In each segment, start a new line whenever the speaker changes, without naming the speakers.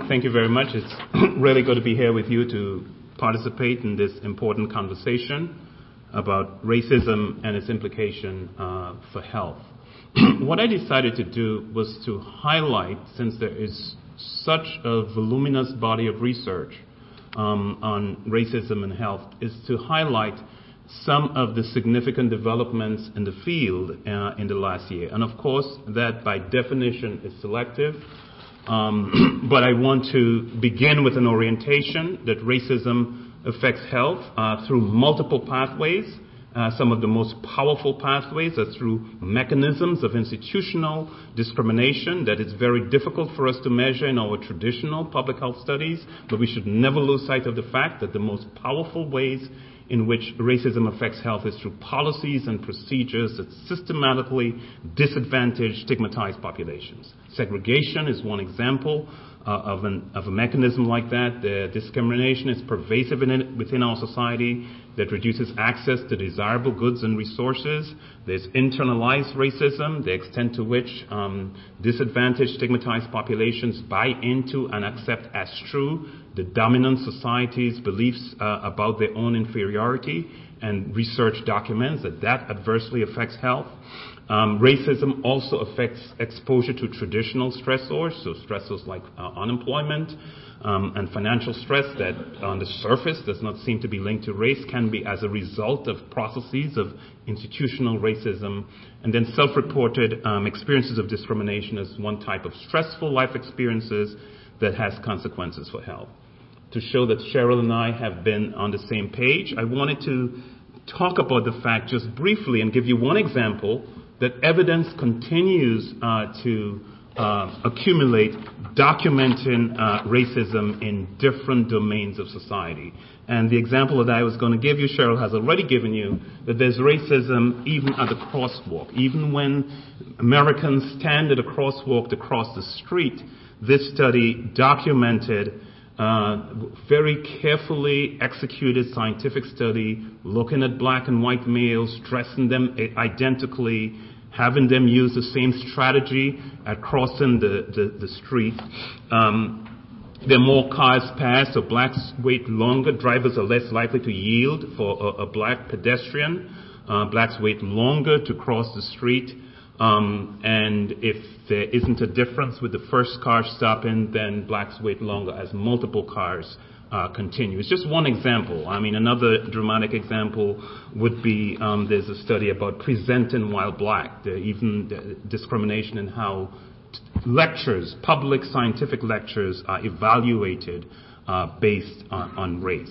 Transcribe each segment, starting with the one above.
Thank you very much. It's really good to be here with you to participate in this important conversation about racism and its implication for health. What I decided to do was to highlight, since there is such a voluminous body of research on racism and health, is to highlight some of the significant developments in the field in the last year. And of course, that by definition is selective. But I want to begin with an orientation that racism affects health through multiple pathways. Some of the most powerful pathways are through mechanisms of institutional discrimination that is very difficult for us to measure in our traditional public health studies, but we should never lose sight of the fact that the most powerful ways in which racism affects health is through policies and procedures that systematically disadvantage stigmatized populations. Segregation is one example of a mechanism like that. The discrimination is pervasive within our society that reduces access to desirable goods and resources. There's internalized racism, the extent to which disadvantaged, stigmatized populations buy into and accept as true the dominant society's beliefs about their own inferiority, and research documents that adversely affects health. Racism also affects exposure to traditional stressors, so stressors like unemployment and financial stress that on the surface does not seem to be linked to race, can be as a result of processes of institutional racism. And then self-reported experiences of discrimination as one type of stressful life experiences that has consequences for health. To show that Cheryl and I have been on the same page, I wanted to talk about the fact just briefly and give you one example that evidence continues to accumulate documenting racism in different domains of society. And the example that I was going to give you, Cheryl has already given you, that there's racism even at the crosswalk. Even when Americans stand at a crosswalk to cross the street, this study documented very carefully executed scientific study looking at black and white males, dressing them identically, having them use the same strategy at crossing the street. There are more cars pass, so blacks wait longer. Drivers are less likely to yield for a black pedestrian. Blacks wait longer to cross the street. And if there isn't a difference with the first car stopping, then blacks wait longer as multiple cars continue. It's just one example. I mean, another dramatic example would be there's a study about presenting while black, even the discrimination in how lectures, public scientific lectures, are evaluated based on race.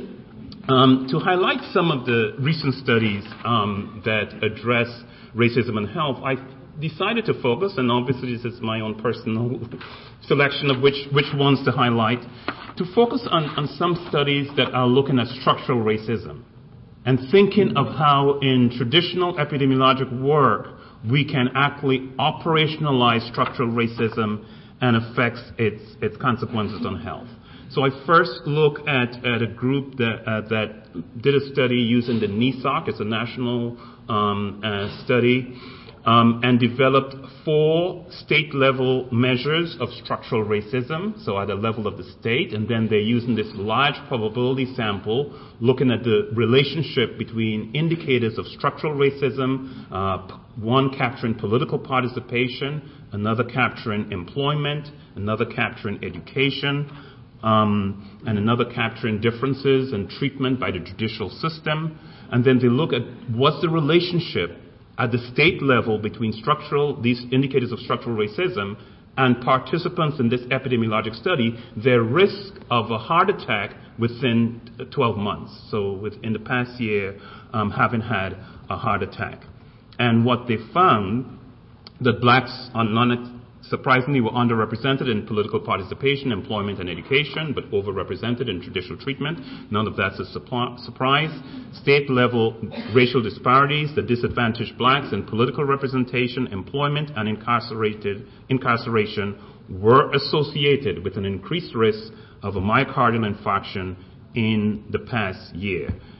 To highlight some of the recent studies that address racism and health, I decided to focus, and obviously this is my own personal selection of which ones to highlight, to focus on some studies that are looking at structural racism and thinking of how in traditional epidemiologic work we can actually operationalize structural racism and affects its consequences on health. So I first look at a group that did a study using the NESOC, it's a national study, and developed 4 state-level measures of structural racism, so at the level of the state, and then they're using this large probability sample looking at the relationship between indicators of structural racism, one capturing political participation, another capturing employment, another capturing education, and another capturing differences in treatment by the judicial system. And then they look at what's the relationship at the state level between these indicators of structural racism and participants in this epidemiologic study, their risk of a heart attack within 12 months. So within the past year, having had a heart attack. And what they found, that blacks are surprisingly were underrepresented in political participation, employment, and education, but overrepresented in judicial treatment. None of that's a surprise. State-level racial disparities that disadvantage blacks in political representation, employment, and incarceration were associated with an increased risk of a myocardial infarction in the past year.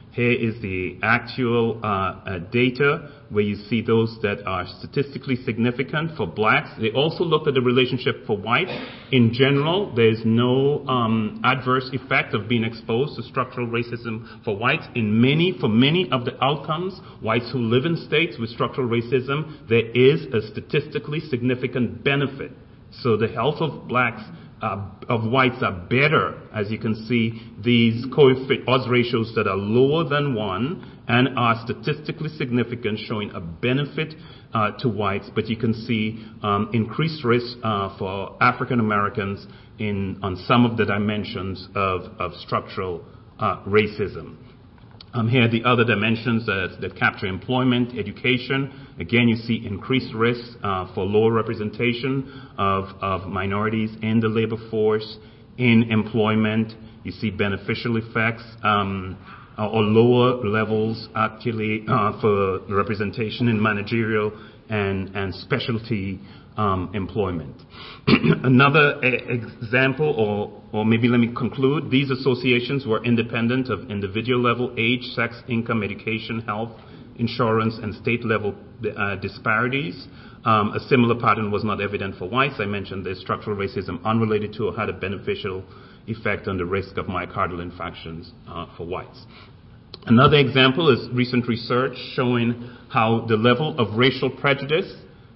Here is the actual data where you see those that are statistically significant for blacks. They also looked at the relationship for whites. In general, there's no adverse effect of being exposed to structural racism for whites. For many of the outcomes, whites who live in states with structural racism, there is a statistically significant benefit. So the health of blacks of whites are better, as you can see, these odds ratios that are lower than 1 and are statistically significant, showing a benefit to whites, but you can see increased risk for African Americans on some of the dimensions of structural racism. Here are the other dimensions that capture employment, education. Again, you see increased risk for lower representation of minorities in the labor force, in employment. You see beneficial effects or lower levels actually for representation in managerial and specialty employment. Another example, or maybe let me conclude, these associations were independent of individual level age, sex, income, education, health, insurance, and state level disparities. A similar pattern was not evident for whites. I mentioned the structural racism unrelated to or had a beneficial effect on the risk of myocardial infarctions for whites. Another example is recent research showing how the level of racial prejudice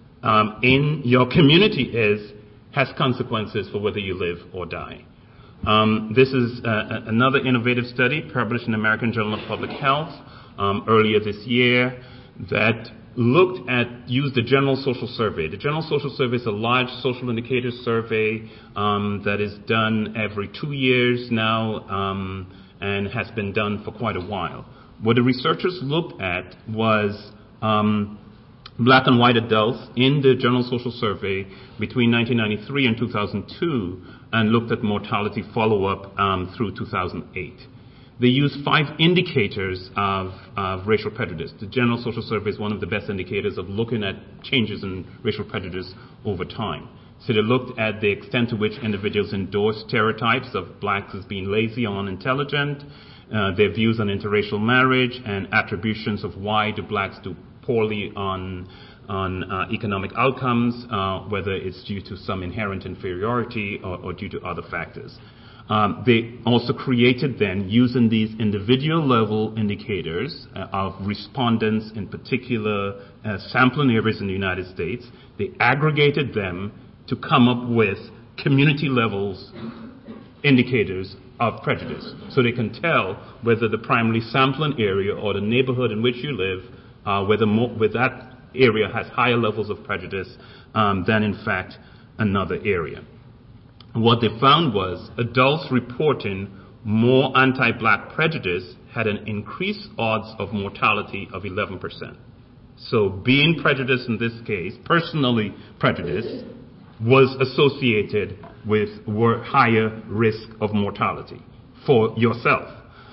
in your community has consequences for whether you live or die. This is another innovative study published in the American Journal of Public Health earlier this year that used the General Social Survey. The General Social Survey is a large social indicator survey that is done every 2 years now and has been done for quite a while. What the researchers looked at was black and white adults in the General Social Survey between 1993 and 2002 and looked at mortality follow-up through 2008. They used 5 indicators of racial prejudice. The General Social Survey is one of the best indicators of looking at changes in racial prejudice over time. So they looked at the extent to which individuals endorse stereotypes of blacks as being lazy or unintelligent, their views on interracial marriage, and attributions of why do blacks do poorly on economic outcomes, whether it's due to some inherent inferiority or due to other factors. They also created then, using these individual level indicators of respondents in particular sampling areas in the United States, they aggregated them to come up with community levels indicators of prejudice. So they can tell whether the primary sampling area or the neighborhood in which you live whether that area has higher levels of prejudice than, in fact, another area. What they found was adults reporting more anti-black prejudice had an increased odds of mortality of 11%. So being prejudiced in this case, personally prejudiced, was associated with higher risk of mortality for yourself.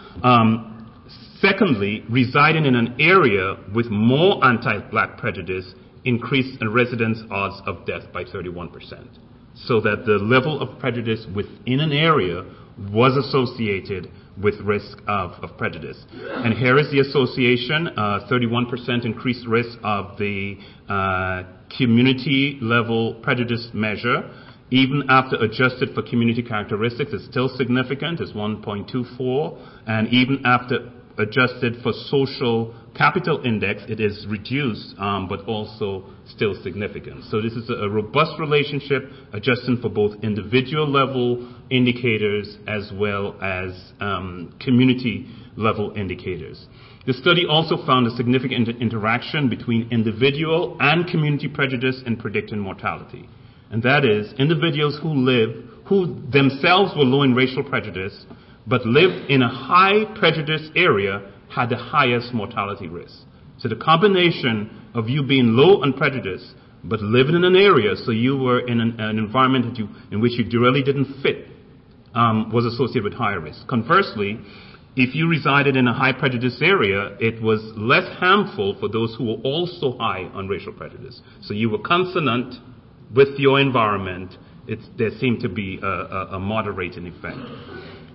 Secondly, residing in an area with more anti-black prejudice increased a resident's odds of death by 31%. So that the level of prejudice within an area was associated with risk of prejudice. And here is the association, 31% increased risk of the community level prejudice measure. Even after adjusted for community characteristics, it's still significant, it's 1.24, and even after adjusted for social capital index, it is reduced, but also still significant. So this is a robust relationship, adjusting for both individual level indicators as well as community level indicators. The study also found a significant interaction between individual and community prejudice in predicting mortality. And that is, individuals who themselves were low in racial prejudice, but lived in a high prejudice area, had the highest mortality risk. So the combination of you being low on prejudice, but living in an area, so you were in an environment in which you really didn't fit, was associated with higher risk. Conversely, if you resided in a high prejudice area, it was less harmful for those who were also high on racial prejudice. So you were consonant with your environment. There seemed to be a moderating effect.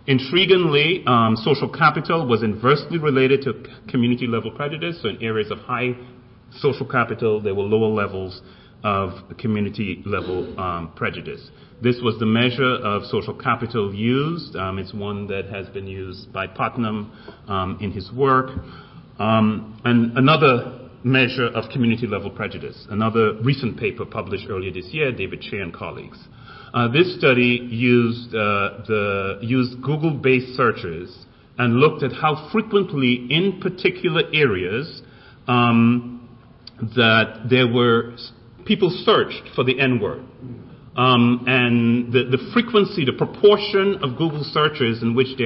Intriguingly, social capital was inversely related to community level prejudice. So in areas of high social capital, there were lower levels of community level prejudice. This was the measure of social capital used. It's one that has been used by Putnam in his work. And another measure of community level prejudice, another recent paper published earlier this year, David Shea and colleagues. This study used Google-based searches and looked at how frequently in particular areas that there were people searched for the N-word. And the frequency, the proportion of Google searches in which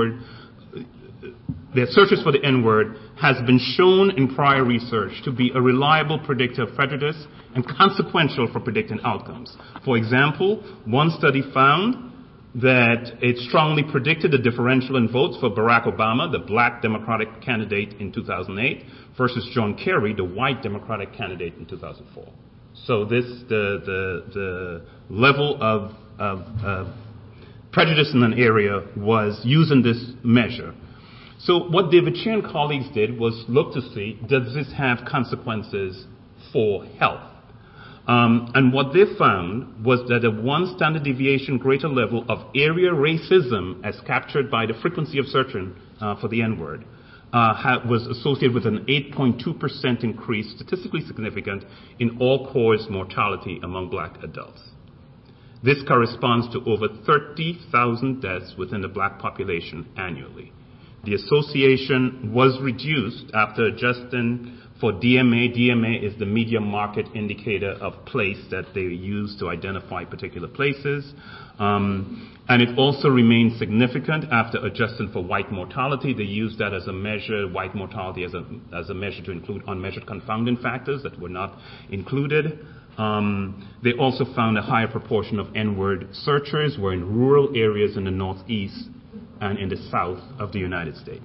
their searches for the N-word has been shown in prior research to be a reliable predictor of prejudice and consequential for predicting outcomes. For example, one study found that it strongly predicted the differential in votes for Barack Obama, the black Democratic candidate in 2008, versus John Kerry, the white Democratic candidate in 2004. So the level of prejudice in an area was using this measure. So what David Shea and colleagues did was look to see, does this have consequences for health? And what they found was that a 1 standard deviation greater level of area racism as captured by the frequency of searching for the N-word was associated with an 8.2% increase, statistically significant, in all-cause mortality among black adults. This corresponds to over 30,000 deaths within the black population annually. The association was reduced after adjusting for DMA. DMA is the media market indicator of place that they use to identify particular places. And it also remains significant after adjusting for white mortality. They used that as a measure, white mortality as a measure to include unmeasured confounding factors that were not included. They also found a higher proportion of N-word searchers were in rural areas in the Northeast and in the South of the United States.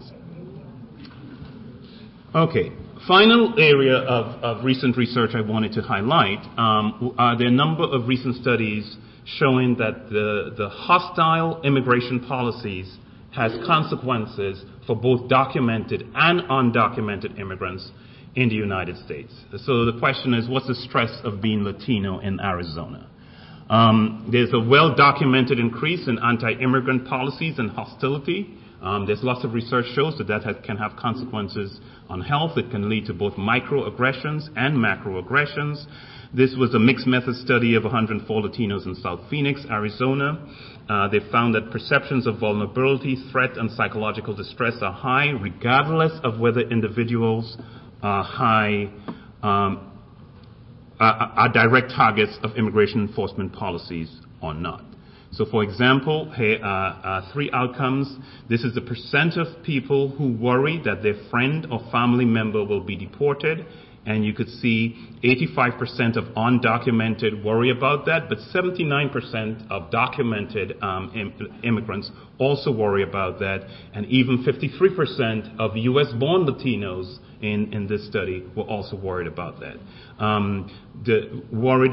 Okay, final area of recent research I wanted to highlight are the number of recent studies showing that the hostile immigration policies has consequences for both documented and undocumented immigrants in the United States. So the question is, what's the stress of being Latino in Arizona? There's a well-documented increase in anti-immigrant policies and hostility. There's lots of research shows that can have consequences on health. It can lead to both microaggressions and macroaggressions. This was a mixed method study of 104 Latinos in South Phoenix, Arizona. They found that perceptions of vulnerability, threat, and psychological distress are high, regardless of whether individuals are direct targets of immigration enforcement policies or not. So, for example, here are 3 outcomes. This is the percent of people who worry that their friend or family member will be deported. And you could see 85% of undocumented worry about that, but 79% of documented immigrants also worry about that. And even 53% of U.S.-born Latinos in this study were also worried about that. The worry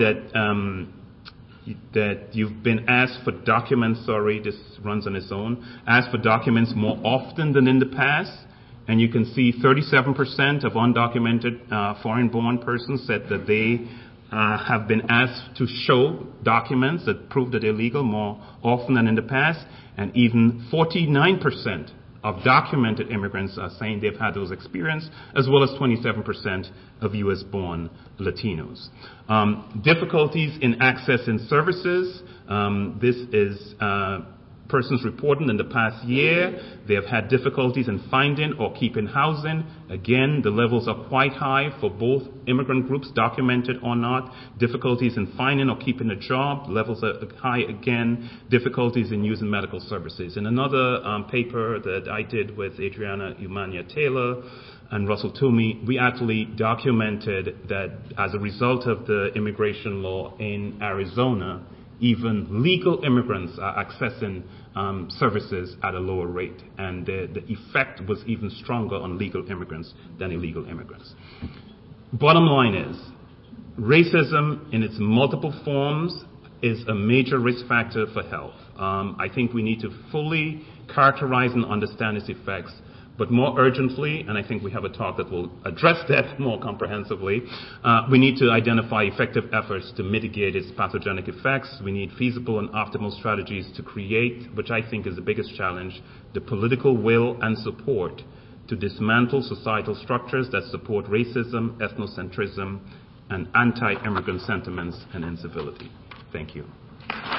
that you've been asked for documents, this runs on its own, asked for documents more often than in the past. And you can see 37% of undocumented foreign-born persons said that they have been asked to show documents that prove that they're legal more often than in the past. And even 49% of documented immigrants are saying they've had those experiences, as well as 27% of U.S.-born Latinos. Difficulties in accessing services. This is persons reporting in the past year they have had difficulties in finding or keeping housing. Again, the levels are quite high for both immigrant groups, documented or not. Difficulties in finding or keeping a job, levels are high again. Difficulties in using medical services. In another paper that I did with Adriana Umania-Taylor and Russell Toomey, we actually documented that as a result of the immigration law in Arizona, even legal immigrants are accessing services at a lower rate. And the effect was even stronger on legal immigrants than illegal immigrants. Bottom line is, racism in its multiple forms is a major risk factor for health. I think we need to fully characterize and understand its effects, but more urgently, and I think we have a talk that will address that more comprehensively, we need to identify effective efforts to mitigate its pathogenic effects. We need feasible and optimal strategies to create, which I think is the biggest challenge, the political will and support to dismantle societal structures that support racism, ethnocentrism, and anti-immigrant sentiments and incivility. Thank you.